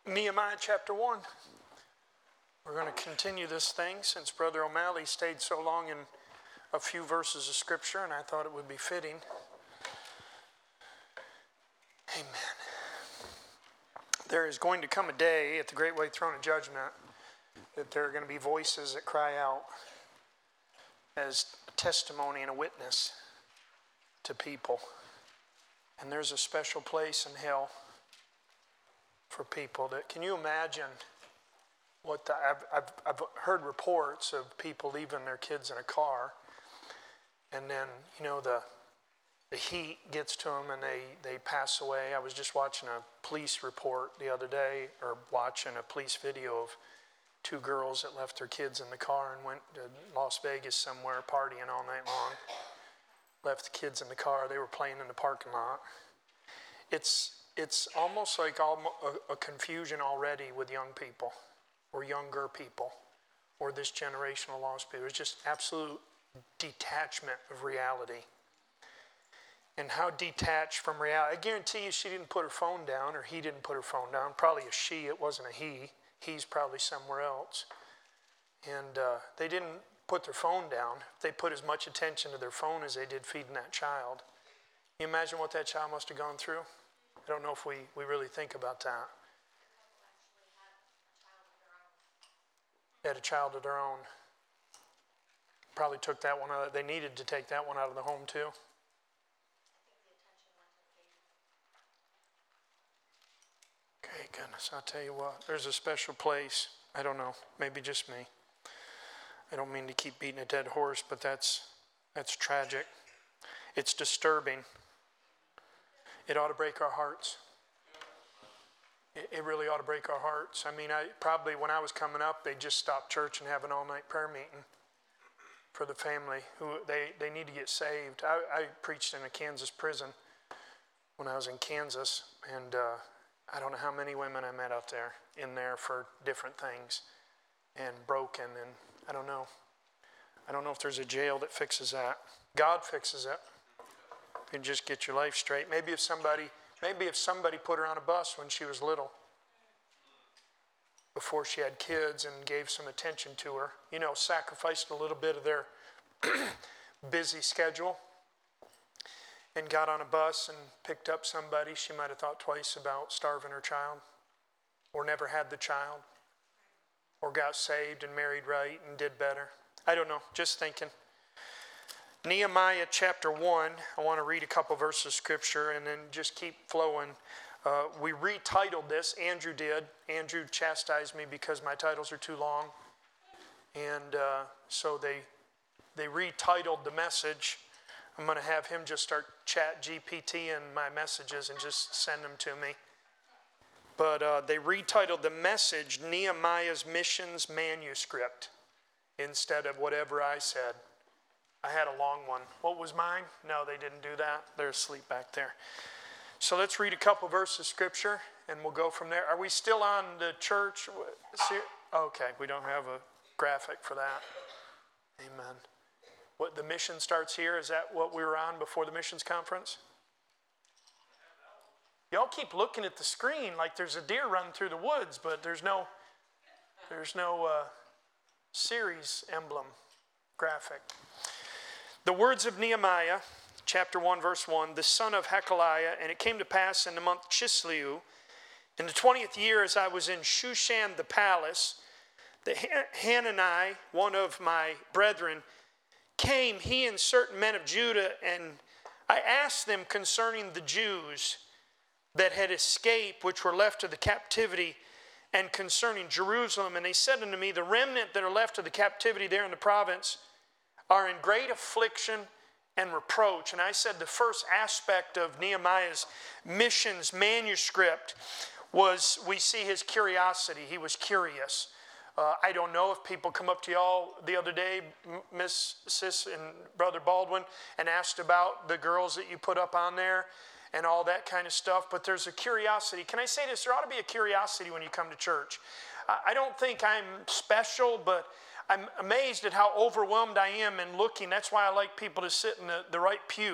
Nehemiah chapter 1. We're going to continue this thing since Brother O'Malley stayed so long in a few verses of Scripture, and I thought it would be fitting. Amen. There is going to come a day at the Great White Throne of Judgment that there are going to be voices that cry out as a testimony and a witness to people. And there's a special place in hell for people that, can you imagine what I've heard reports of people leaving their kids in a car, and then, the heat gets to them and they pass away. I was just watching a police report the other day, or watching a police video of two girls that left their kids in the car and went to Las Vegas somewhere partying all night long. Left the kids in the car. They were playing in the parking lot. It's almost like a confusion already with young people, or younger people, or this generation of lost people. It's just absolute detachment of reality. And how detached from reality. I guarantee you she didn't put her phone down, or he didn't put her phone down. Probably a she, it wasn't a he. He's probably somewhere else. And they didn't put their phone down. They put as much attention to their phone as they did feeding that child. Can you imagine what that child must have gone through? I don't know if we really think about that. They had a child of their own. Probably took that one out. They needed to take that one out of the home too. Okay, goodness, I'll tell you what. There's a special place. I don't know. Maybe just me. I don't mean to keep beating a dead horse, but that's tragic. It's disturbing. It ought to break our hearts. It really ought to break our hearts. I mean, probably when I was coming up, they just stopped church and have an all-night prayer meeting for the family who they need to get saved. I preached in a Kansas prison when I was in Kansas, and I don't know how many women I met out there in there for different things, and broken, and I don't know. I don't know if there's a jail that fixes that. God fixes it. You can just get your life straight. Maybe if somebody put her on a bus when she was little, before she had kids, and gave some attention to her, sacrificed a little bit of their busy schedule, and got on a bus and picked up somebody, she might have thought twice about starving her child, or never had the child, or got saved and married right and did better. I don't know, just thinking. Nehemiah chapter 1, I want to read a couple verses of Scripture and then just keep flowing. We retitled this, Andrew did. Andrew chastised me because my titles are too long. And so they retitled the message. I'm going to have him just start chat GPT and my messages and just send them to me. But they retitled the message Nehemiah's Missions Manuscript instead of whatever I said. I had a long one. What was mine? No, they didn't do that. They're asleep back there. So let's read a couple verses of Scripture, and we'll go from there. Are we still on the church? Okay, we don't have a graphic for that. Amen. What, the mission starts here? Is that what we were on before the missions conference? Y'all keep looking at the screen like there's a deer running through the woods, but there's no series emblem graphic. The words of Nehemiah, chapter 1, verse 1, the son of Hekeliah, and it came to pass in the month Chisleau, in the 20th year, as I was in Shushan the palace, that Hanani, one of my brethren, came, he and certain men of Judah, and I asked them concerning the Jews that had escaped, which were left of the captivity, and concerning Jerusalem. And they said unto me, the remnant that are left of the captivity there in the province are in great affliction and reproach. And I said the first aspect of Nehemiah's missions manuscript was we see his curiosity. He was curious. I don't know if people come up to y'all the other day, Miss Sis and Brother Baldwin, and asked about the girls that you put up on there and all that kind of stuff, but there's a curiosity. Can I say this? There ought to be a curiosity when you come to church. I don't think I'm special, but I'm amazed at how overwhelmed I am in looking. That's why I like people to sit in the right pew,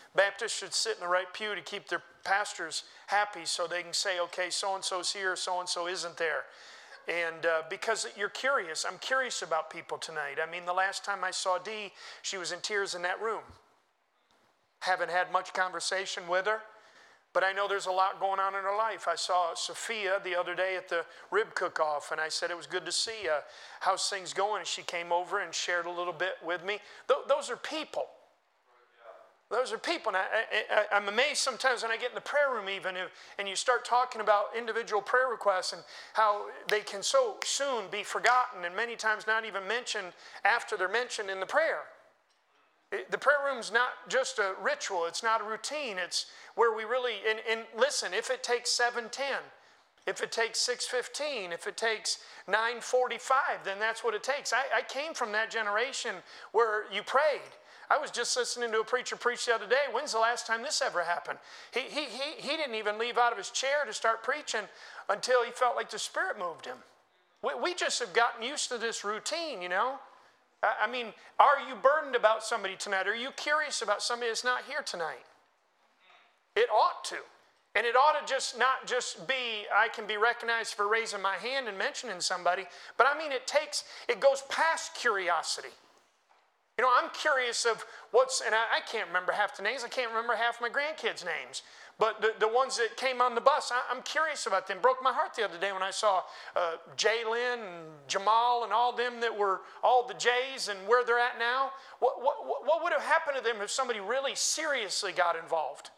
Baptists should sit in the right pew to keep their pastors happy so they can say, okay, so-and-so's here, so-and-so isn't there. And because you're curious, I'm curious about people tonight. I mean, the last time I saw Dee, she was in tears in that room. Haven't had much conversation with her, but I know there's a lot going on in her life. I saw Sophia the other day at the rib cook-off, and I said it was good to see you. How's things going? And she came over and shared a little bit with me. Those are people. Those are people. And I'm amazed sometimes when I get in the prayer room even, and you start talking about individual prayer requests and how they can so soon be forgotten and many times not even mentioned after they're mentioned in the prayer. The prayer room's not just a ritual. It's not a routine. It's where we really, and listen, if it takes 7:10, if it takes 6:15, if it takes 9:45, then that's what it takes. I came from that generation where you prayed. I was just listening to a preacher preach the other day. When's the last time this ever happened? He didn't even leave out of his chair to start preaching until he felt like the Spirit moved him. We just have gotten used to this routine, you know. I mean, are you burdened about somebody tonight? Are you curious about somebody that's not here tonight? It ought to. And it ought to just not just be, I can be recognized for raising my hand and mentioning somebody, but I mean, it goes past curiosity. You know, I'm curious of and I can't remember half the names. I can't remember half my grandkids' names. But the ones that came on the bus, I'm curious about them. Broke my heart the other day when I saw Jaylyn and Jamal and all them that were all the J's and where they're at now. What would have happened to them if somebody really seriously got involved?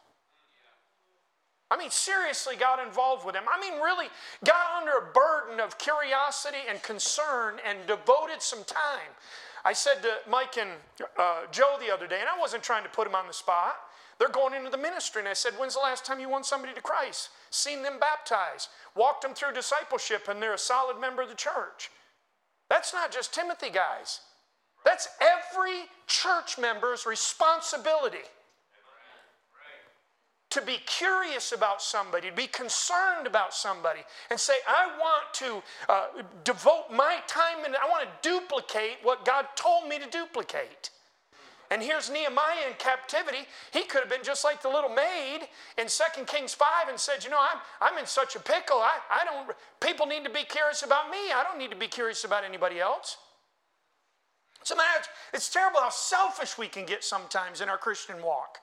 I mean, seriously got involved with them. I mean, really got under a burden of curiosity and concern and devoted some time. I said to Mike and Joe the other day, and I wasn't trying to put them on the spot. They're going into the ministry, and I said, when's the last time you won somebody to Christ? Seen them baptized, walked them through discipleship, and they're a solid member of the church. That's not just Timothy, guys. That's every church member's responsibility. To be curious about somebody, to be concerned about somebody, and say, I want to devote my time and I want to duplicate what God told me to duplicate. And here's Nehemiah in captivity. He could have been just like the little maid in 2 Kings 5 and said, you know, I'm in such a pickle. People need to be curious about me. I don't need to be curious about anybody else. So it's terrible how selfish we can get sometimes in our Christian walk.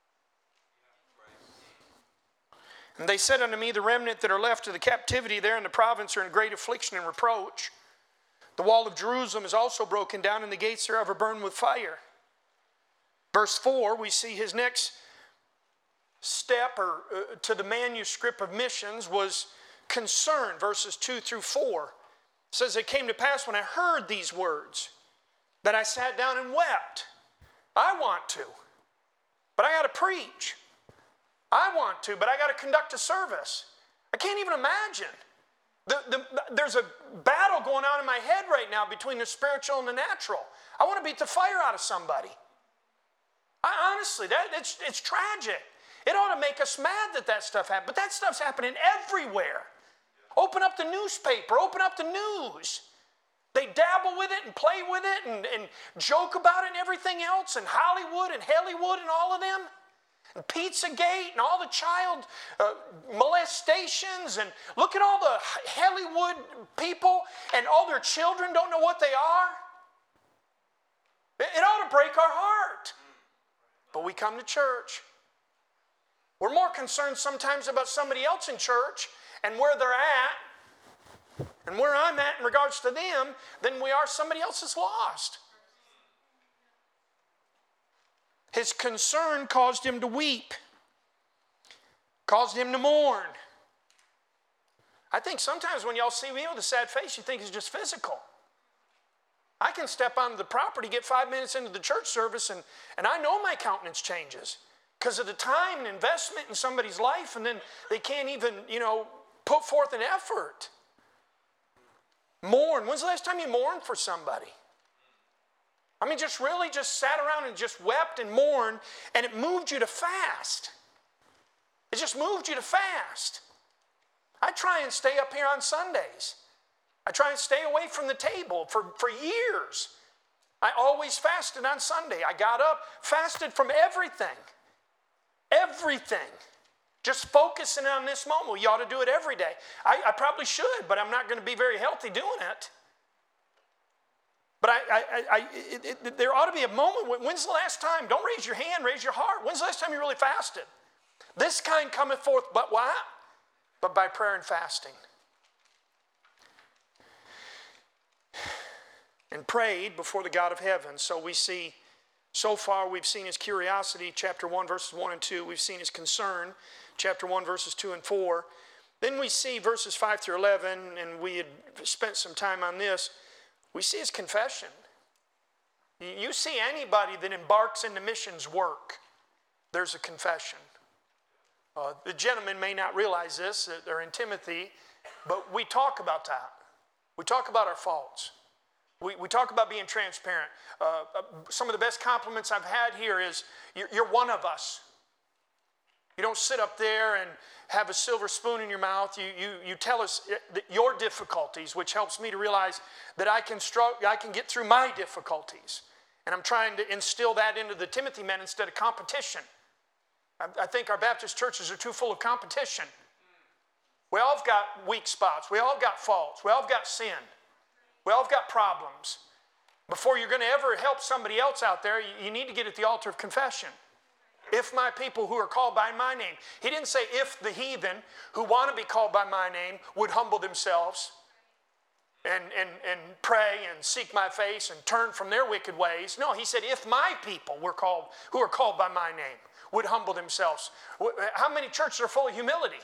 And they said unto me, the remnant that are left of the captivity there in the province are in great affliction and reproach. The wall of Jerusalem is also broken down, and the gates thereof are burned with fire. Verse 4, we see his next step to the manuscript of missions was concern. Verses 2 through 4. It says, it came to pass when I heard these words that I sat down and wept. I want to, but I got to preach. I want to, but I got to conduct a service. I can't even imagine. There's a battle going on in my head right now between the spiritual and the natural. I want to beat the fire out of somebody. Honestly, it's tragic. It ought to make us mad that stuff happened, but that stuff's happening everywhere. Open up the newspaper, open up the news. They dabble with it and play with it and joke about it and everything else, and Hollywood and Hollywood and all of them. And Pizzagate and all the child molestations, and look at all the Hollywood people and all their children don't know what they are. It ought to break our heart. But we come to church. We're more concerned sometimes about somebody else in church and where they're at and where I'm at in regards to them than we are somebody else that's lost. His concern caused him to weep, caused him to mourn. I think sometimes when y'all see me with a sad face, you think it's just physical. I can step onto the property, get 5 minutes into the church service, and I know my countenance changes because of the time and investment in somebody's life, and then they can't even, put forth an effort. Mourn. When's the last time you mourned for somebody? I mean, just sat around and just wept and mourned, and it moved you to fast. It just moved you to fast. I try and stay up here on Sundays. I try and stay away from the table for years. I always fasted on Sunday. I got up, fasted from everything. Everything. Just focusing on this moment. Well, you ought to do it every day. I probably should, but I'm not going to be very healthy doing it. But there ought to be a moment. When's the last time? Don't raise your hand, raise your heart. When's the last time you really fasted? This kind cometh forth, but why? But by prayer and fasting. And prayed before the God of heaven. So we see, so far we've seen his curiosity, chapter 1, verses 1 and 2. We've seen his concern, chapter 1, verses 2 and 4. Then we see verses 5 through 11, and we had spent some time on this. We see his confession. You see anybody that embarks into missions work, there's a confession. The gentlemen may not realize this, that they're in Timothy, but we talk about that. We talk about our faults. We talk about being transparent. Some of the best compliments I've had here is, you're one of us. You don't sit up there and have a silver spoon in your mouth. You tell us your difficulties, which helps me to realize that I can get through my difficulties. And I'm trying to instill that into the Timothy men instead of competition. I think our Baptist churches are too full of competition. We all have got weak spots. We all got faults. We all have got sin. We all have got problems. Before you're going to ever help somebody else out there, you need to get at the altar of confession. If my people who are called by my name. He didn't say if the heathen who want to be called by my name would humble themselves and pray and seek my face and turn from their wicked ways. No, he said if my people who are called by my name would humble themselves. How many churches are full of humility?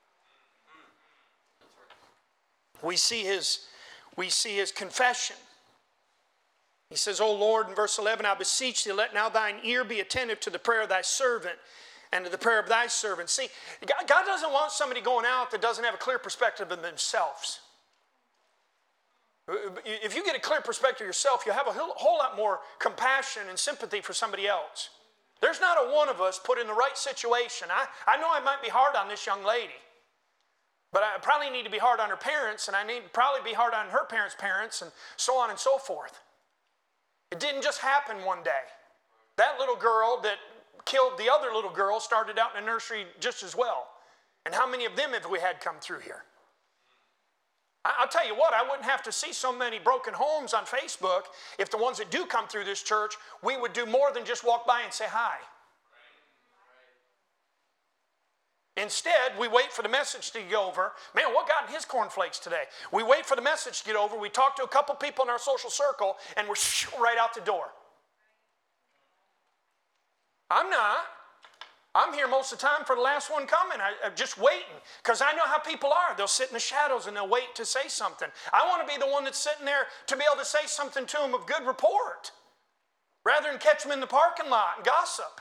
We see his confession. He says, O Lord, in verse 11, I beseech thee, let now thine ear be attentive to the prayer of thy servant and to the prayer of thy servant. See, God doesn't want somebody going out that doesn't have a clear perspective of themselves. If you get a clear perspective of yourself, you'll have a whole lot more compassion and sympathy for somebody else. There's not a one of us put in the right situation. I know I might be hard on this young lady. But I probably need to be hard on her parents, and I need to probably be hard on her parents, and so on and so forth. It didn't just happen one day. That little girl that killed the other little girl started out in a nursery just as well. And how many of them have we had come through here? I'll tell you what, I wouldn't have to see so many broken homes on Facebook if the ones that do come through this church, we would do more than just walk by and say hi. Instead, we wait for the message to get over. Man, what got in his cornflakes today? We wait for the message to get over. We talk to a couple people in our social circle, and we're right out the door. I'm not. I'm here most of the time for the last one coming. I'm just waiting because I know how people are. They'll sit in the shadows and they'll wait to say something. I want to be the one that's sitting there to be able to say something to them of good report rather than catch them in the parking lot and gossip.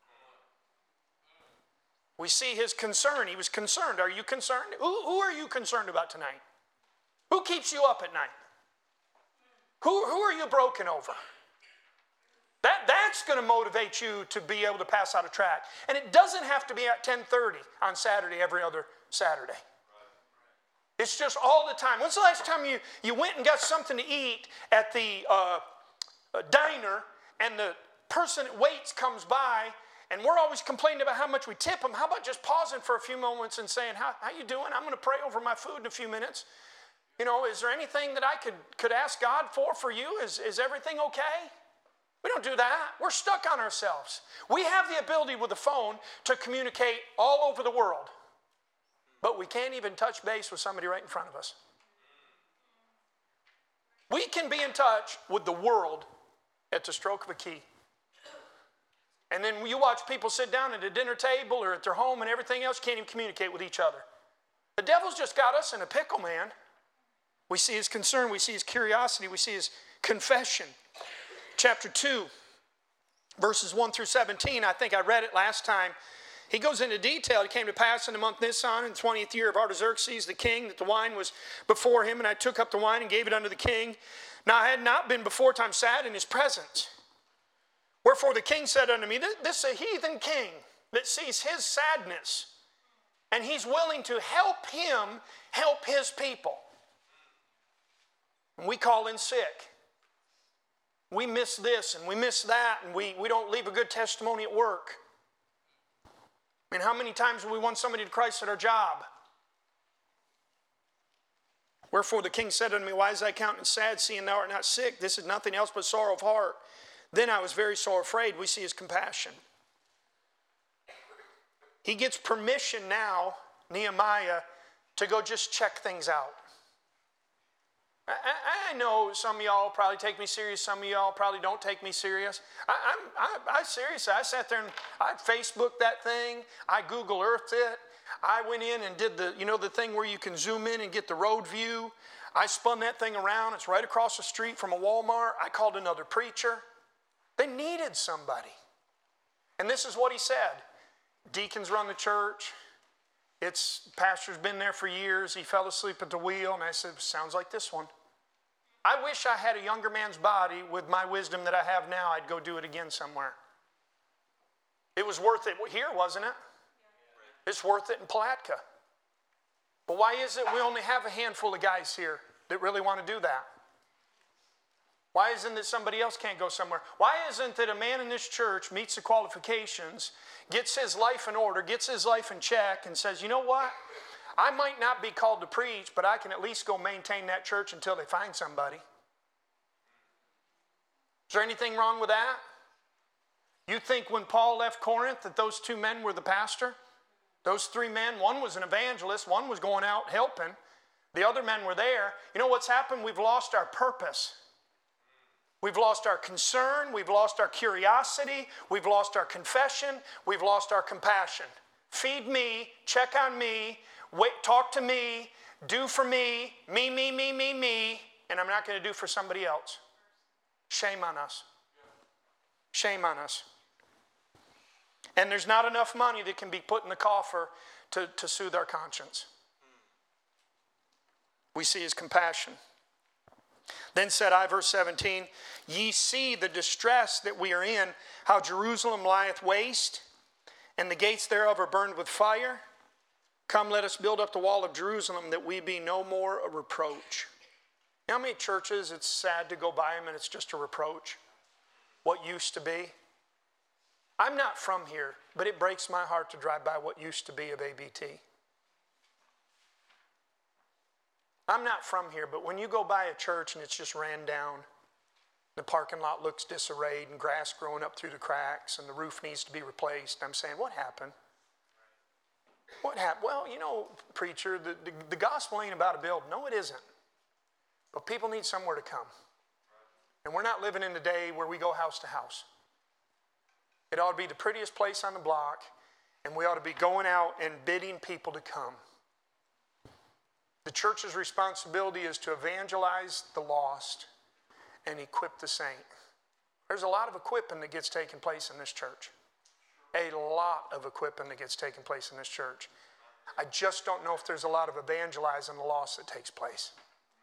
We see his concern. He was concerned. Are you concerned? Who are you concerned about tonight? Who keeps you up at night? Who are you broken over? That's going to motivate you to be able to pass out a tract. And it doesn't have to be at 10:30 on Saturday, every other Saturday. It's just all the time. When's the last time you went and got something to eat at the diner and the person that waits comes by and we're always complaining about how much we tip them? How about just pausing for a few moments and saying, how you doing? I'm going to pray over my food in a few minutes. You know, is there anything that I could ask God for you? Is everything okay? We don't do that. We're stuck on ourselves. We have the ability with the phone to communicate all over the world, but we can't even touch base with somebody right in front of us. We can be in touch with the world at the stroke of a key. And then you watch people sit down at a dinner table or at their home and everything else, can't even communicate with each other. The devil's just got us in a pickle, man. We see his concern, we see his curiosity, we see his confession. Chapter 2, verses 1 through 17, I think I read it last time. He goes into detail. It came to pass in the month Nisan, in the 20th year of Artaxerxes the king, that the wine was before him, and I took up the wine and gave it unto the king. Now I had not been before time sad in his presence. Wherefore the king said unto me, this is a heathen king that sees his sadness, and he's willing to help him help his people. And we call in sick. We miss this and we miss that, and we don't leave a good testimony at work. I mean, how many times have we won somebody to Christ at our job? Wherefore the king said unto me, why is thy countenance sad, seeing thou art not sick? This is nothing else but sorrow of heart. Then I was very sore afraid. We see his compassion. He gets permission now, Nehemiah, to go just check things out. I know some of y'all probably take me serious. Some of y'all probably don't take me serious. I seriously, I sat there and I Facebooked that thing. I Google Earthed it. I went in and did the thing where you can zoom in and get the road view. I spun that thing around. It's right across the street from a Walmart. I called another preacher. They needed somebody. And this is what he said. Deacons run the church. Pastor's been there for years. He fell asleep at the wheel. And I said, sounds like this one. I wish I had a younger man's body with my wisdom that I have now. I'd go do it again somewhere. It was worth it here, wasn't it? It's worth it in Palatka. But why is it we only have a handful of guys here that really want to do that? Why isn't it somebody else can't go somewhere? Why isn't it a man in this church meets the qualifications, gets his life in order, gets his life in check, and says, you know what? I might not be called to preach, but I can at least go maintain that church until they find somebody. Is there anything wrong with that? You think when Paul left Corinth that those two men were the pastor? Those three men, one was an evangelist, one was going out helping. The other men were there. You know what's happened? We've lost our purpose. We've lost our concern. We've lost our curiosity. We've lost our confession. We've lost our compassion. Feed me, check on me, wait, talk to me, do for me, me, and I'm not going to do for somebody else. Shame on us. Shame on us. And there's not enough money that can be put in the coffer to soothe our conscience. We see his compassion. Then said I, verse 17, ye see the distress that we are in, how Jerusalem lieth waste, and the gates thereof are burned with fire. Come, let us build up the wall of Jerusalem, that we be no more a reproach. You know how many churches, it's sad to go by them and it's just a reproach? What used to be? I'm not from here, but it breaks my heart to drive by what used to be of ABT. I'm not from here, but when you go by a church and it's just ran down, the parking lot looks disarrayed and grass growing up through the cracks and the roof needs to be replaced, I'm saying, what happened? What happened? Well, you know, preacher, the gospel ain't about a building. No, it isn't. But people need somewhere to come. And we're not living in the day where we go house to house. It ought to be the prettiest place on the block, and we ought to be going out and bidding people to come. The church's responsibility is to evangelize the lost and equip the saint. There's a lot of equipping that gets taken place in this church. A lot of equipping that gets taken place in this church. I just don't know if there's a lot of evangelizing the lost that takes place.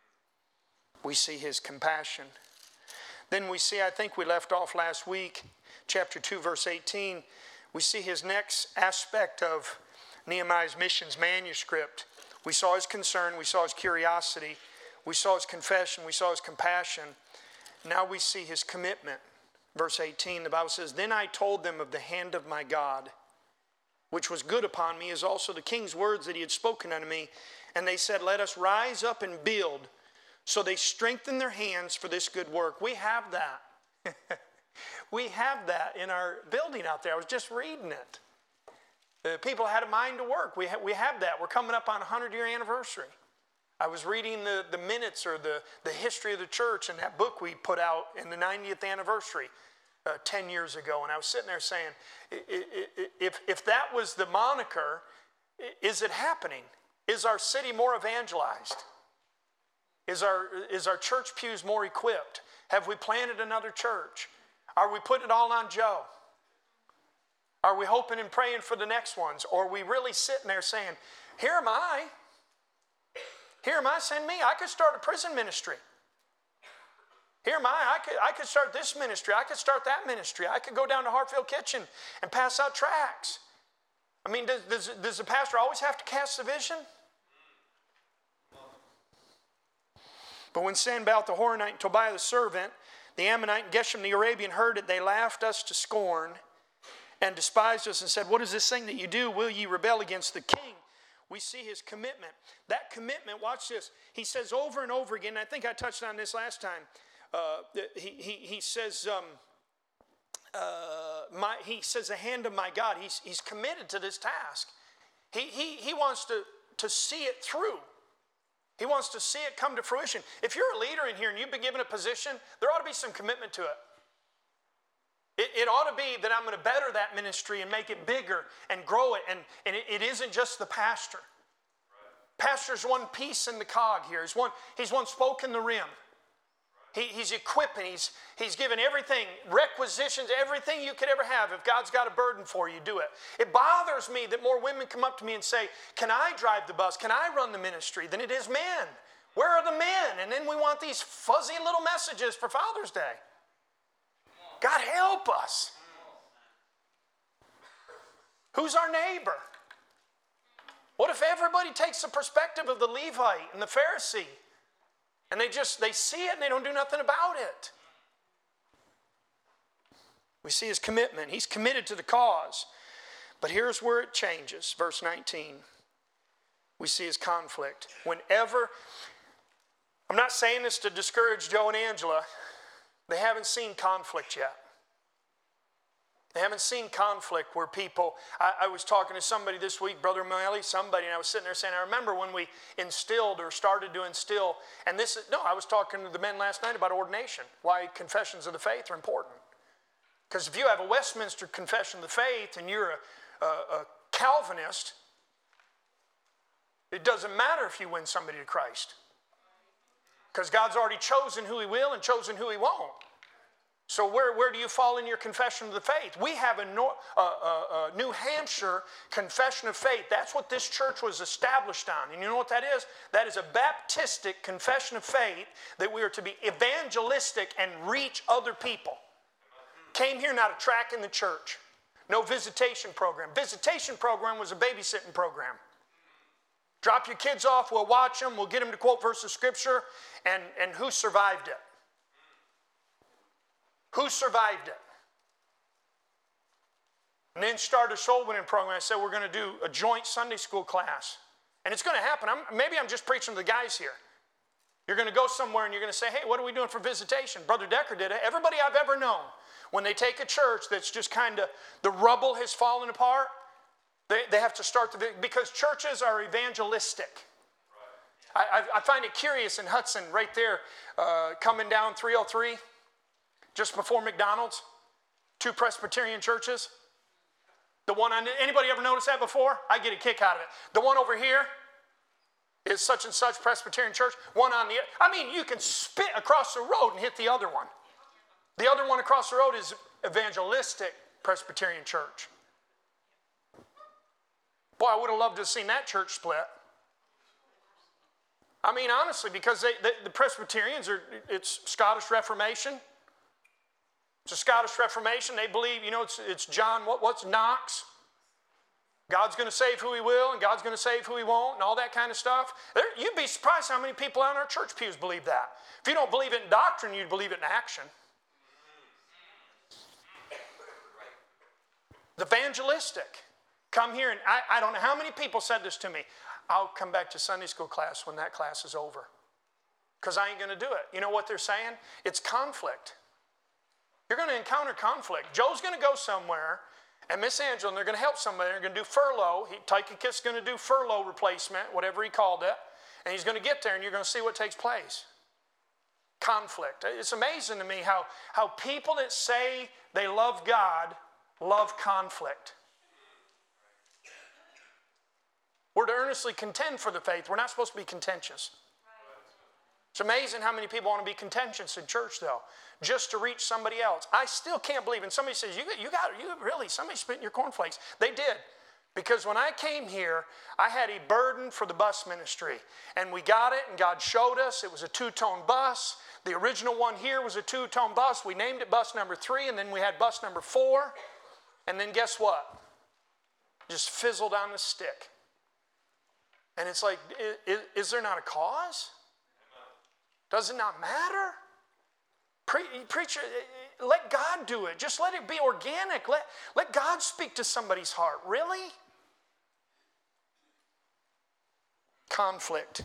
We see his compassion. Then we see, I think we left off last week, chapter 2, verse 18. We see his next aspect of Nehemiah's missions manuscript. We saw his concern, we saw his curiosity, we saw his confession, we saw his compassion. Now we see his commitment. Verse 18, the Bible says, then I told them of the hand of my God, which was good upon me, as also the king's words that he had spoken unto me. And they said, let us rise up and build. So they strengthened their hands for this good work. We have that. We have that in our building out there. I was just reading it. The people had a mind to work. We have that. We're coming up on a 100-year anniversary. I was reading the minutes or the history of the church in that book we put out in the 90th anniversary 10 years ago. And I was sitting there saying, if that was the moniker, is it happening? Is our city more evangelized? Is our church pews more equipped? Have we planted another church? Are we putting it all on Joe? Are we hoping and praying for the next ones? Or are we really sitting there saying, here am I. Here am I, send me. I could start a prison ministry. Here am I could start this ministry. I could start that ministry. I could go down to Hartfield Kitchen and pass out tracts. I mean, does the pastor always have to cast the vision? But when Sanballat the Horonite and Tobiah the servant, the Ammonite and Geshem the Arabian heard it, they laughed us to scorn. and despised us and said, what is this thing that you do? Will ye rebel against the king? We see his commitment. That commitment, watch this. He says over and over again, and I think I touched on this last time. He says, the hand of my God. He's committed to this task. He wants to see it through. He wants to see it come to fruition. If you're a leader in here and you've been given a position, there ought to be some commitment to it. It ought to be that I'm going to better that ministry and make it bigger and grow it. And it isn't just the pastor. Right. Pastor's one piece in the cog here. He's one spoke in the rim. He's equipping. He's given everything, requisitions, everything you could ever have. If God's got a burden for you, do it. It bothers me that more women come up to me and say, can I drive the bus? Can I run the ministry? Than it is men. Where are the men? And then we want these fuzzy little messages for Father's Day. God help us. Who's our neighbor? What if everybody takes the perspective of the Levite and the Pharisee? And they see it and they don't do nothing about it. We see his commitment. He's committed to the cause. But here's where it changes. Verse 19. We see his conflict. Whenever, I'm not saying this to discourage Joe and Angela. They haven't seen conflict yet. They haven't seen conflict where people, I was talking to somebody this week, Brother Miley, and I was sitting there saying, I remember when we instilled or started to instill, I was talking to the men last night about ordination, why confessions of the faith are important. Because if you have a Westminster Confession of the Faith and you're a Calvinist, it doesn't matter if you win somebody to Christ. Because God's already chosen who he will and chosen who he won't. So where do you fall in your confession of the faith? We have a New Hampshire confession of faith. That's what this church was established on. And you know what that is? That is a Baptistic confession of faith that we are to be evangelistic and reach other people. Came here not a track in the church. No visitation program. Visitation program was a babysitting program. Drop your kids off, we'll watch them, we'll get them to quote verses of Scripture, and who survived it? Who survived it? And then start a soul winning program. I said we're going to do a joint Sunday school class. And it's going to happen. Maybe I'm just preaching to the guys here. You're going to go somewhere and you're going to say, hey, what are we doing for visitation? Brother Decker did it. Everybody I've ever known, when they take a church that's just kind of, the rubble has fallen apart, they have to start because churches are evangelistic. I find it curious in Hudson, right there, coming down 303, just before McDonald's, 2 Presbyterian churches. The one on, anybody ever noticed that before? I get a kick out of it. The one over here is such and such Presbyterian church. One on the, you can spit across the road and hit the other one. The other one across the road is evangelistic Presbyterian church. Boy, I would have loved to have seen that church split. Honestly, because the Presbyterians it's Scottish Reformation. It's a Scottish Reformation. They believe, it's John, what's Knox? God's going to save who he will, and God's going to save who he won't, and all that kind of stuff. You'd be surprised how many people out in our church pews believe that. If you don't believe it in doctrine, you'd believe it in action. The evangelistic. Come here, and I don't know how many people said this to me. I'll come back to Sunday school class when that class is over. Because I ain't going to do it. You know what they're saying? It's conflict. You're going to encounter conflict. Joe's going to go somewhere, and Miss Angela, and they're going to help somebody. They're going to do furlough. Tychicus is going to do furlough replacement, whatever he called it. And he's going to get there, and you're going to see what takes place. Conflict. It's amazing to me how people that say they love God love conflict. We're to earnestly contend for the faith. We're not supposed to be contentious. It's amazing how many people want to be contentious in church, though, just to reach somebody else. I still can't believe, and somebody says, you really, somebody spit in your cornflakes. They did. Because when I came here, I had a burden for the bus ministry. And we got it, and God showed us. It was a 2-tone bus. The original one here was a 2-tone bus. We named it bus number 3, and then we had bus number 4. And then guess what? Just fizzled on the stick. And it's like, is there not a cause? Does it not matter? Preacher, let God do it. Just let it be organic. Let God speak to somebody's heart. Really? Conflict.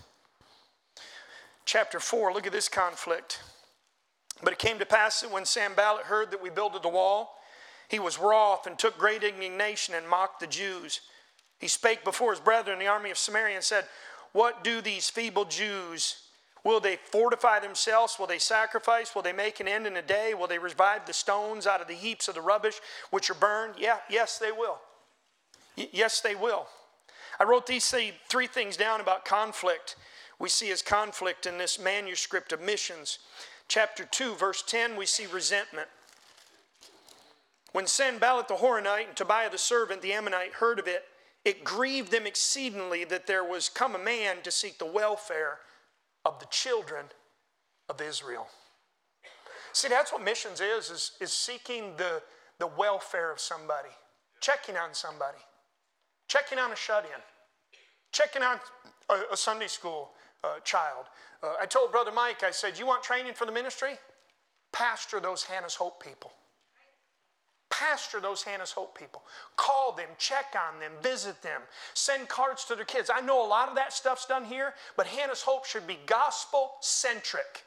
Chapter 4, look at this conflict. But it came to pass that when Sanballat heard that we builded the wall, he was wroth and took great indignation and mocked the Jews. He spake before his brethren in the army of Samaria and said, what do these feeble Jews? Will they fortify themselves? Will they sacrifice? Will they make an end in a day? Will they revive the stones out of the heaps of the rubbish which are burned? Yes, they will. Yes, they will. I wrote these three things down about conflict. We see as conflict in this manuscript of missions. Chapter 2, verse 10, we see resentment. When Sanballat the Horonite and Tobiah the servant, the Ammonite, heard of it, it grieved them exceedingly that there was come a man to seek the welfare of the children of Israel. See, that's what missions is seeking the welfare of somebody. Checking on somebody. Checking on a shut-in. Checking on a Sunday school child. I told Brother Mike, I said, you want training for the ministry? Pastor those Hannah's Hope people. Pastor those Hannah's Hope people. Call them, check on them, visit them, send cards to their kids. I know a lot of that stuff's done here, but Hannah's Hope should be gospel-centric.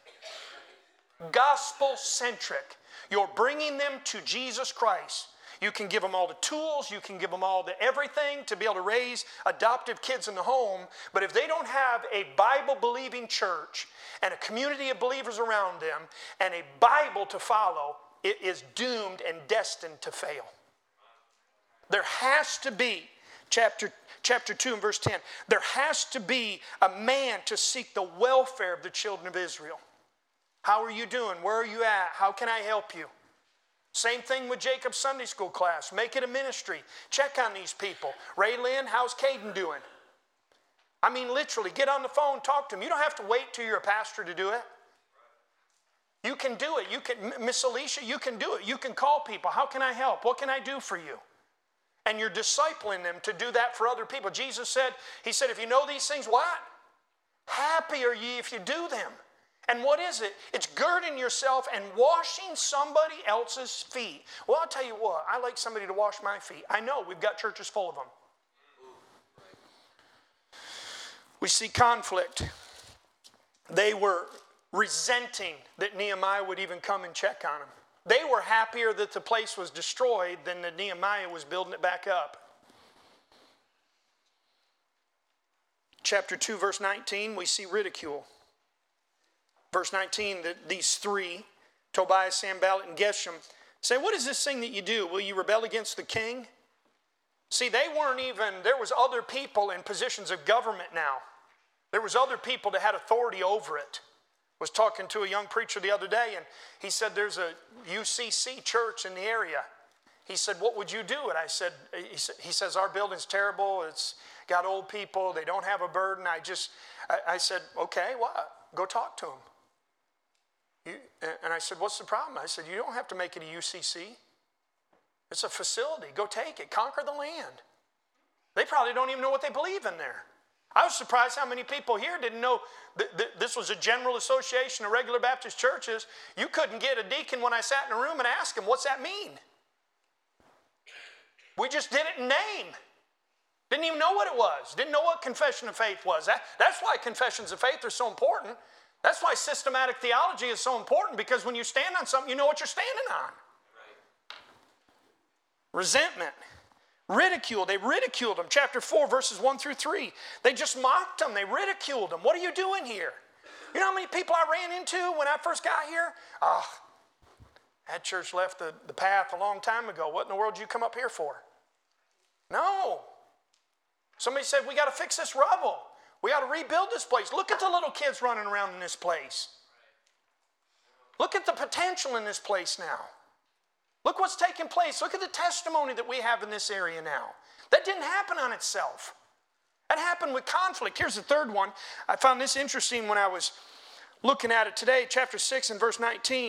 Gospel-centric. You're bringing them to Jesus Christ. You can give them all the tools, you can give them all the everything to be able to raise adoptive kids in the home, but if they don't have a Bible-believing church and a community of believers around them and a Bible to follow, it is doomed and destined to fail. There has to be, chapter 2 and verse 10, there has to be a man to seek the welfare of the children of Israel. How are you doing? Where are you at? How can I help you? Same thing with Jacob's Sunday school class. Make it a ministry. Check on these people. Ray Lynn, how's Caden doing? I mean, literally, get on the phone, talk to him. You don't have to wait till you're a pastor to do it. You can do it. You can, Miss Alicia, you can do it. You can call people. How can I help? What can I do for you? And you're discipling them to do that for other people. Jesus said, he said, if you know these things, what? Happy are ye if you do them. And what is it? It's girding yourself and washing somebody else's feet. Well, I'll tell you what, I like somebody to wash my feet. I know, we've got churches full of them. We see conflict. They were resenting that Nehemiah would even come and check on them. They were happier that the place was destroyed than that Nehemiah was building it back up. Chapter 2, verse 19, we see ridicule. Verse 19, that these three, Tobiah, Sanballat, and Geshem, say, what is this thing that you do? Will you rebel against the king? See, they weren't even, there was other people in positions of government now. There was other people that had authority over it. I was talking to a young preacher the other day, and he said, there's a UCC church in the area. He said, what would you do? And I said, he says, our building's terrible. It's got old people. They don't have a burden. I said, okay, what? Go talk to them. And I said, what's the problem? I said, you don't have to make it a UCC. It's a facility. Go take it. Conquer the land. They probably don't even know what they believe in there. I was surprised how many people here didn't know that this was a general association of regular Baptist churches. You couldn't get a deacon when I sat in a room and ask him, what's that mean? We just did it in name. Didn't even know what it was. Didn't know what confession of faith was. That's why confessions of faith are so important. That's why systematic theology is so important, because when you stand on something, you know what you're standing on. Right. Resentment. Ridicule. They ridiculed him. Chapter 4, verses 1 through 3. They just mocked him. They ridiculed him. What are you doing here? You know how many people I ran into when I first got here? That church left the path a long time ago. What in the world did you come up here for? No. Somebody said, we got to fix this rubble. We got to rebuild this place. Look at the little kids running around in this place. Look at the potential in this place now. Look what's taking place. Look at the testimony that we have in this area now. That didn't happen on itself. That happened with conflict. Here's the third one. I found this interesting when I was looking at it today. Chapter 6 and verse 19.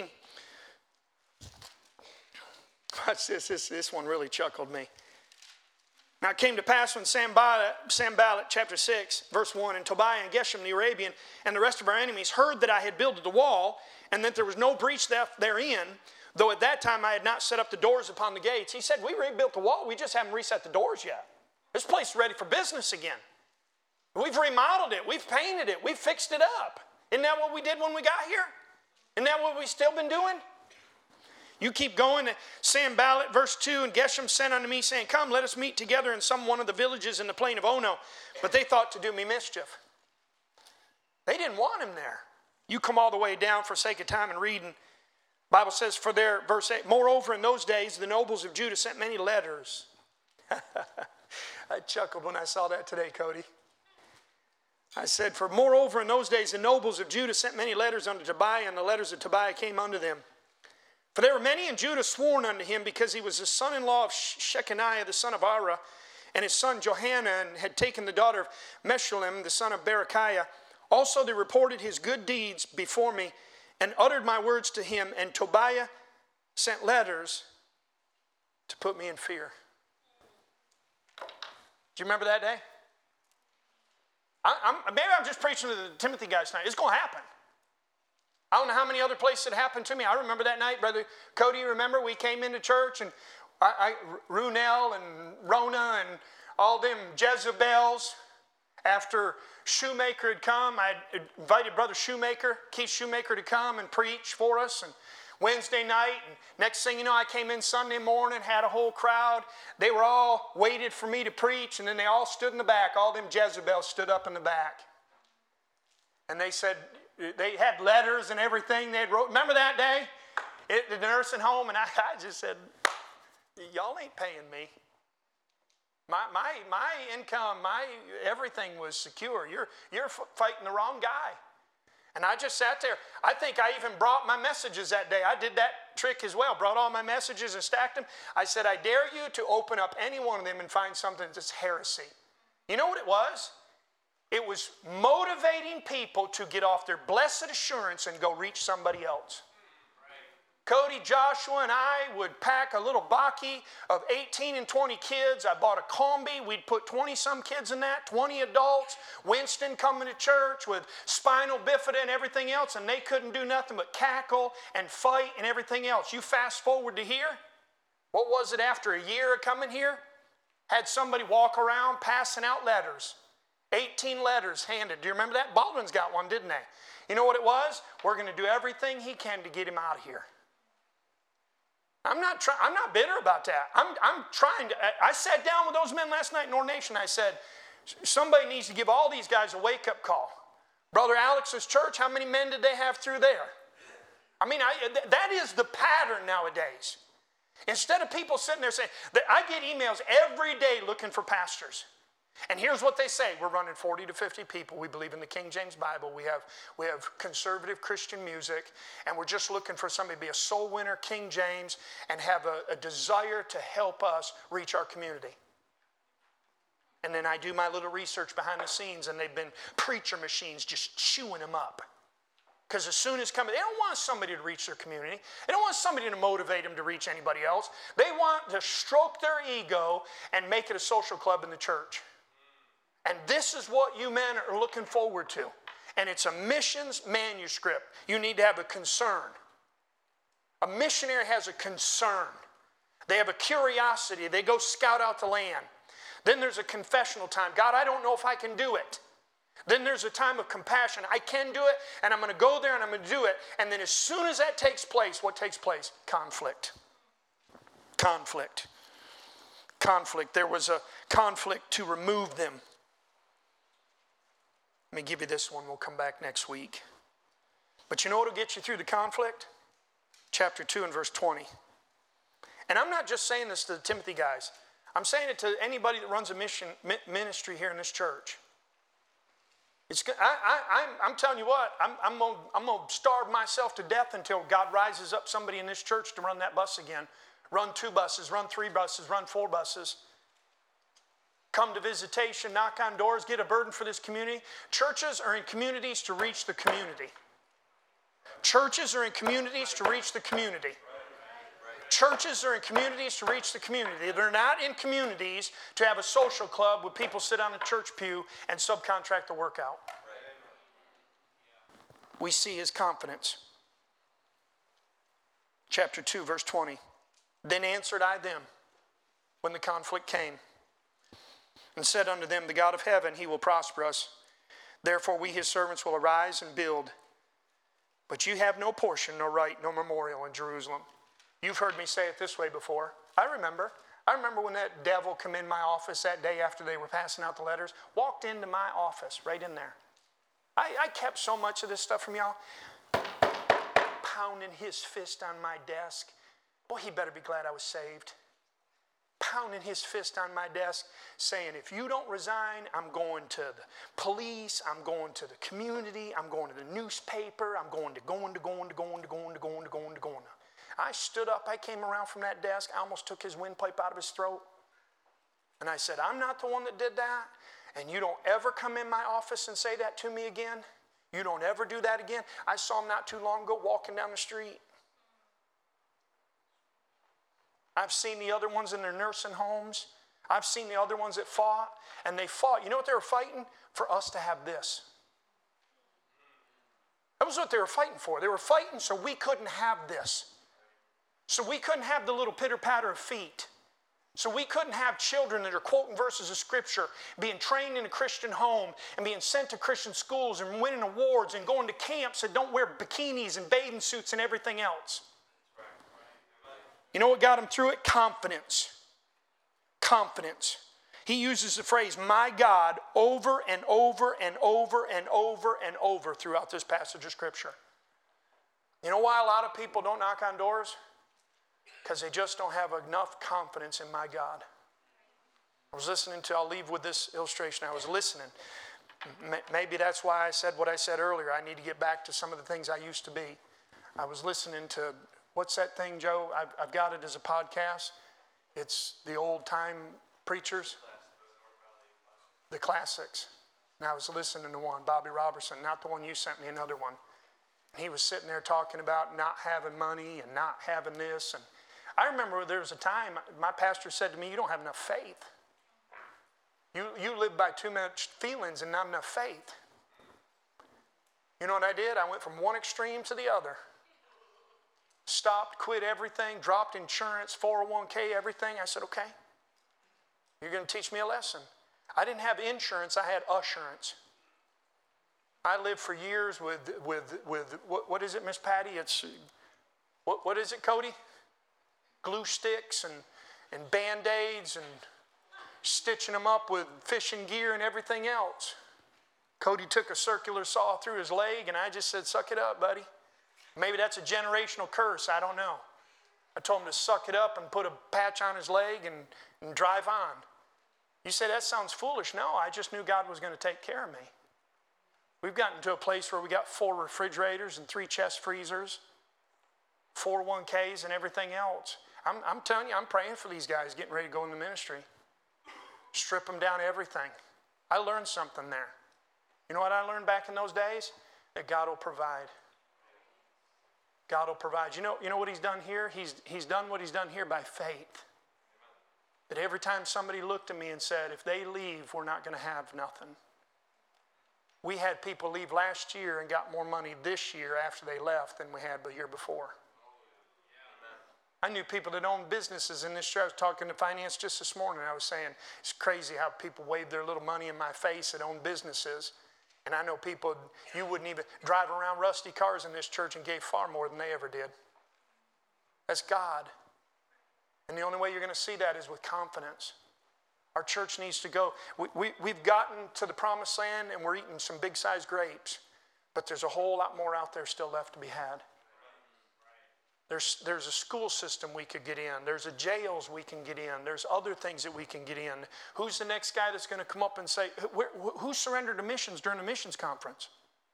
Watch this. This one really chuckled me. Now it came to pass when Sanballat, chapter 6, verse 1, and Tobiah and Geshem the Arabian and the rest of our enemies heard that I had builded the wall and that there was no breach therein, though at that time I had not set up the doors upon the gates. He said, we rebuilt the wall, we just haven't reset the doors yet. This place is ready for business again. We've remodeled it, we've painted it, we've fixed it up. Isn't that what we did when we got here? Isn't that what we've still been doing? You keep going. Sanballat, verse 2, and Geshem sent unto me, saying, come, let us meet together in some one of the villages in the plain of Ono. But they thought to do me mischief. They didn't want him there. You come all the way down for sake of time and reading. Bible says, for there, verse 8, moreover, in those days, the nobles of Judah sent many letters. I chuckled when I saw that today, Cody. I said, for moreover, in those days, the nobles of Judah sent many letters unto Tobiah, and the letters of Tobiah came unto them. For there were many in Judah sworn unto him, because he was the son-in-law of Shechaniah, the son of Ara, and his son Johanan had taken the daughter of Meshullam, the son of Berechiah. Also they reported his good deeds before me, and uttered my words to him, and Tobiah sent letters to put me in fear. Do you remember that day? Maybe I'm just preaching to the Timothy guys tonight. It's going to happen. I don't know how many other places it happened to me. I remember that night, Brother Cody, remember we came into church, and Runel and Rona and all them Jezebels, after Shoemaker had come, I invited Brother Shoemaker, Keith Shoemaker, to come and preach for us. And Wednesday night, and next thing you know, I came in Sunday morning, had a whole crowd. They were all waited for me to preach, and then they all stood in the back. All them Jezebels stood up in the back. And they said, they had letters and everything they had wrote. Remember that day at the nursing home? And I just said, y'all ain't paying me. My income, my everything was secure. You're fighting the wrong guy. And I just sat there. I think I even brought my messages that day. I did that trick as well. Brought all my messages and stacked them. I said, I dare you to open up any one of them and find something that's heresy. You know what it was? It was motivating people to get off their blessed assurance and go reach somebody else. Cody, Joshua, and I would pack a little bakkie of 18 and 20 kids. I bought a combi. We'd put 20-some kids in that, 20 adults. Winston coming to church with spinal bifida and everything else, and they couldn't do nothing but cackle and fight and everything else. You fast forward to here. What was it after a year of coming here? Had somebody walk around passing out letters. 18 letters handed. Do you remember that? Baldwin's got one, didn't they? You know what it was? We're going to do everything he can to get him out of here. I'm not bitter about that. I'm trying to. I sat down with those men last night in Ordination. I said, somebody needs to give all these guys a wake-up call. Brother Alex's church, how many men did they have through there? I mean, that is the pattern nowadays. Instead of people sitting there saying, I get emails every day looking for pastors. And here's what they say. We're running 40 to 50 people. We believe in the King James Bible. We have conservative Christian music. And we're just looking for somebody to be a soul winner, King James, and have a desire to help us reach our community. And then I do my little research behind the scenes, and they've been preacher machines just chewing them up. Because as soon as coming, they don't want somebody to reach their community. They don't want somebody to motivate them to reach anybody else. They want to stroke their ego and make it a social club in the church. And this is what you men are looking forward to. And it's a missions manuscript. You need to have a concern. A missionary has a concern. They have a curiosity. They go scout out the land. Then there's a confessional time. God, I don't know if I can do it. Then there's a time of compassion. I can do it, and I'm going to go there, and I'm going to do it. And then as soon as that takes place, what takes place? Conflict. Conflict. Conflict. There was a conflict to remove them. Let me give you this one. We'll come back next week. But you know what will get you through the conflict? Chapter 2 and verse 20. And I'm not just saying this to the Timothy guys. I'm saying it to anybody that runs a ministry here in this church. I'm telling you what, I'm going to starve myself to death until God rises up somebody in this church to run that bus again. Run 2 buses, run 3 buses, run 4 buses. Come to visitation, knock on doors, get a burden for this community. Churches are in communities to reach the community. Churches are in communities to reach the community. Churches are in communities to reach the community. They're not in communities to have a social club where people sit on a church pew and subcontract the work out. We see his confidence. chapter 2, verse 20. Then answered I them when the conflict came, and said unto them, the God of heaven, he will prosper us. Therefore we his servants will arise and build. But you have no portion, no right, no memorial in Jerusalem. You've heard me say it this way before. I remember when that devil come in my office that day after they were passing out the letters, walked into my office right in there. I kept so much of this stuff from y'all. Pounding his fist on my desk. Boy, he better be glad I was saved. Pounding his fist on my desk, saying, if you don't resign, I'm going to the police, I'm going to the community, I'm going to the newspaper, I'm going to. I stood up, I came around from that desk, I almost took his windpipe out of his throat. And I said, I'm not the one that did that, and you don't ever come in my office and say that to me again. You don't ever do that again. I saw him not too long ago walking down the street. I've seen the other ones in their nursing homes. I've seen the other ones that fought, and they fought. You know what they were fighting? For us to have this. That was what they were fighting for. They were fighting so we couldn't have this. So we couldn't have the little pitter-patter of feet. So we couldn't have children that are quoting verses of Scripture, being trained in a Christian home, and being sent to Christian schools, and winning awards, and going to camps that don't wear bikinis and bathing suits and everything else. You know what got him through it? Confidence. Confidence. He uses the phrase, my God, over and over and over and over and over throughout this passage of Scripture. You know why a lot of people don't knock on doors? Because they just don't have enough confidence in my God. I was listening to, I'll leave with this illustration. I was listening. Maybe that's why I said what I said earlier. I need to get back to some of the things I used to be. I was listening to, what's that thing, Joe? I've got it as a podcast. It's the old time preachers. The classics. And I was listening to one, Bobby Robertson, not the one you sent me, another one. And he was sitting there talking about not having money and not having this. And I remember there was a time my pastor said to me, you don't have enough faith. You live by too much feelings and not enough faith. You know what I did? I went from one extreme to the other. Stopped, quit everything, dropped insurance, 401k, everything. I said, okay, you're going to teach me a lesson. I didn't have insurance, I had assurance. I lived for years with what is it, Miss Patty? It's, what is it, Cody? Glue sticks and Band-Aids and stitching them up with fishing gear and everything else. Cody took a circular saw through his leg, and I just said, suck it up, buddy. Maybe that's a generational curse, I don't know. I told him to suck it up and put a patch on his leg and drive on. You say, that sounds foolish. No, I just knew God was going to take care of me. We've gotten to a place where we got 4 refrigerators and 3 chest freezers, 401ks and everything else. I'm telling you, I'm praying for these guys getting ready to go in the ministry. Strip them down everything. I learned something there. You know what I learned back in those days? That God will provide. God will provide. You know what he's done here? He's done what he's done here by faith. That every time somebody looked at me and said, if they leave, we're not going to have nothing. We had people leave last year and got more money this year after they left than we had the year before. I knew people that owned businesses in this church. I was talking to finance just this morning. I was saying, it's crazy how people wave their little money in my face that own businesses. And I know people, you wouldn't even drive around rusty cars in this church and gave far more than they ever did. That's God. And the only way you're going to see that is with confidence. Our church needs to go. We've gotten to the promised land and we're eating some big-sized grapes. But there's a whole lot more out there still left to be had. There's a school system we could get in. There's a jails we can get in. There's other things that we can get in. Who's the next guy that's going to come up and say, who surrendered to missions during the missions conference?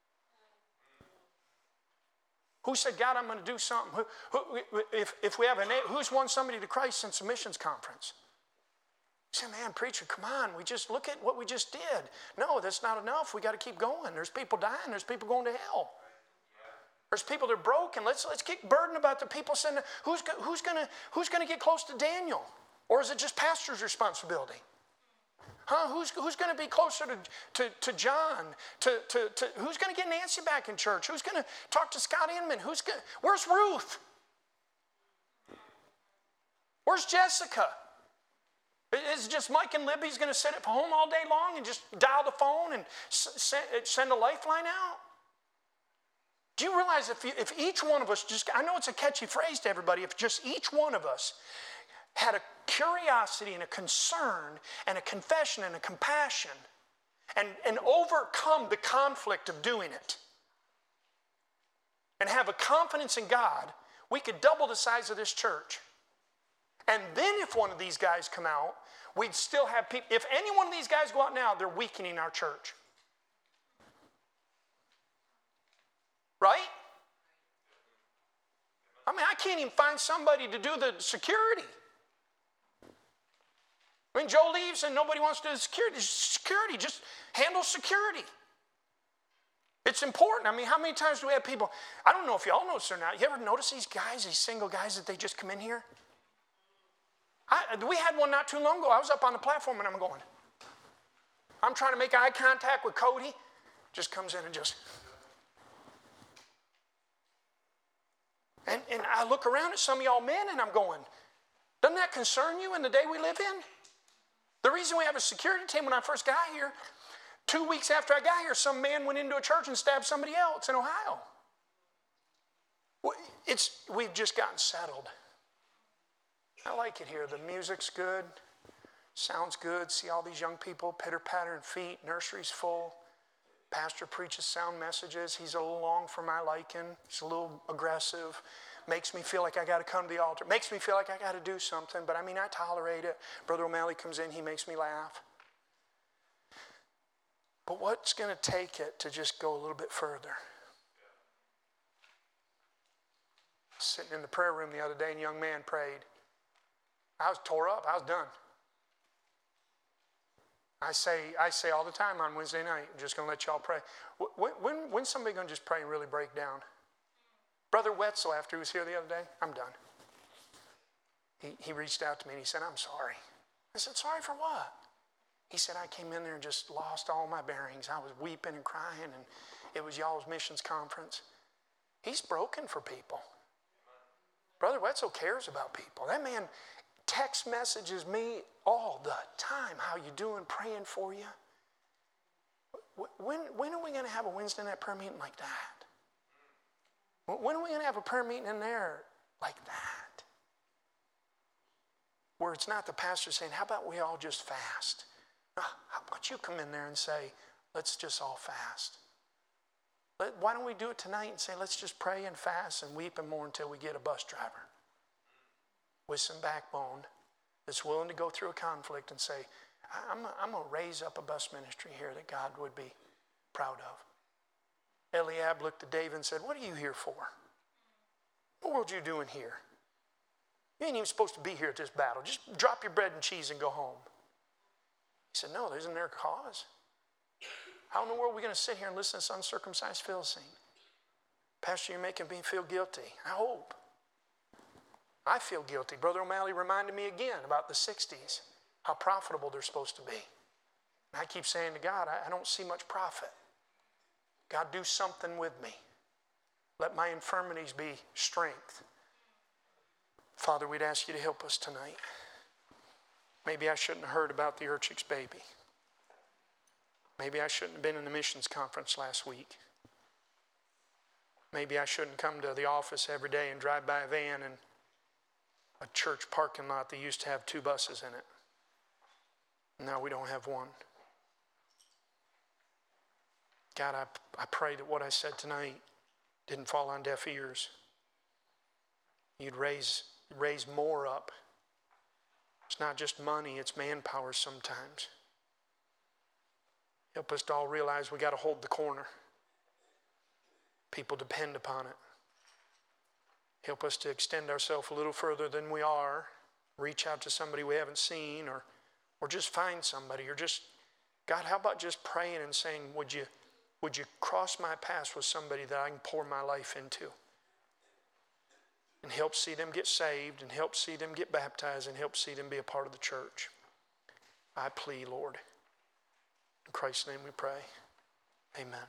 Who said, God, I'm going to do something? If we have who's won somebody to Christ since the missions conference? You say, man, preacher, come on. We just look at what we just did. No, that's not enough. We got to keep going. There's people dying. There's people going to hell. There's people that are broken. Let's get burdened about the people saying, who's going to get close to Daniel? Or is it just pastor's responsibility? Who's going to be closer to John? Who's going to get Nancy back in church? Who's going to talk to Scott Inman? Where's Ruth? Where's Jessica? Is just Mike and Libby's going to sit at home all day long and just dial the phone and send a lifeline out? Do you realize if each one of us just, I know it's a catchy phrase to everybody, if just each one of us had a curiosity and a concern and a confession and a compassion and overcome the conflict of doing it and have a confidence in God, we could double the size of this church. And then if one of these guys come out, we'd still have people. If any one of these guys go out now, they're weakening our church. Right? I mean, I can't even find somebody to do the security. I mean, Joe leaves and nobody wants to do the security. Security, just handle security. It's important. I mean, how many times do we have people, I don't know if y'all notice or not, you ever notice these guys, these single guys that they just come in here? We had one not too long ago. I was up on the platform and I'm trying to make eye contact with Cody. Just comes in and just. And I look around at some of y'all men and I'm going, doesn't that concern you in the day we live in? The reason we have a security team, when I first got here, 2 weeks after I got here, some man went into a church and stabbed somebody else in Ohio. We've just gotten settled. I like it here. The music's good, sounds good. See all these young people, pitter-pattering feet, nursery's full. Pastor preaches sound messages. He's a little long for my liking. He's a little aggressive. Makes me feel like I got to come to the altar. Makes me feel like I got to do something. But I mean, I tolerate it. Brother O'Malley comes in. He makes me laugh. But what's going to take it to just go a little bit further? Sitting in the prayer room the other day and a young man prayed. I was tore up. I was done. I say all the time on Wednesday night, I'm just going to let y'all pray. When's somebody going to just pray and really break down? Brother Wetzel, after he was here the other day, I'm done. He reached out to me and he said, I'm sorry. I said, sorry for what? He said, I came in there and just lost all my bearings. I was weeping and crying, and it was y'all's missions conference. He's broken for people. Brother Wetzel cares about people. That man text messages me all the time. How you doing? Praying for you. When are we going to have a Wednesday night prayer meeting like that? When are we going to have a prayer meeting in there like that? Where it's not the pastor saying, how about we all just fast? How about you come in there and say, let's just all fast. Why don't we do it tonight and say, let's just pray and fast and weep and mourn until we get a bus driver with some backbone that's willing to go through a conflict and say, I'm going to raise up a bus ministry here that God would be proud of. Eliab looked at David and said, what are you here for? What in the world are you doing here? You ain't even supposed to be here at this battle. Just drop your bread and cheese and go home. He said, no, isn't there a cause? How in the world are we going to sit here and listen to this uncircumcised Philistine? Pastor, you're making me feel guilty. I hope. I feel guilty. Brother O'Malley reminded me again about the 60s, how profitable they're supposed to be. And I keep saying to God, I don't see much profit. God, do something with me. Let my infirmities be strength. Father, we'd ask you to help us tonight. Maybe I shouldn't have heard about the Urchic's baby. Maybe I shouldn't have been in the missions conference last week. Maybe I shouldn't come to the office every day and drive by a van and a church parking lot that used to have 2 buses in it. Now we don't have one. God, I pray that what I said tonight didn't fall on deaf ears. You'd raise more up. It's not just money, it's manpower sometimes. Help us to all realize we got to hold the corner. People depend upon it. Help us to extend ourselves a little further than we are. Reach out to somebody we haven't seen, or just find somebody, or just, God, how about just praying and saying, would you cross my path with somebody that I can pour my life into? And help see them get saved, and help see them get baptized, and help see them be a part of the church. I plead, Lord. In Christ's name we pray. Amen.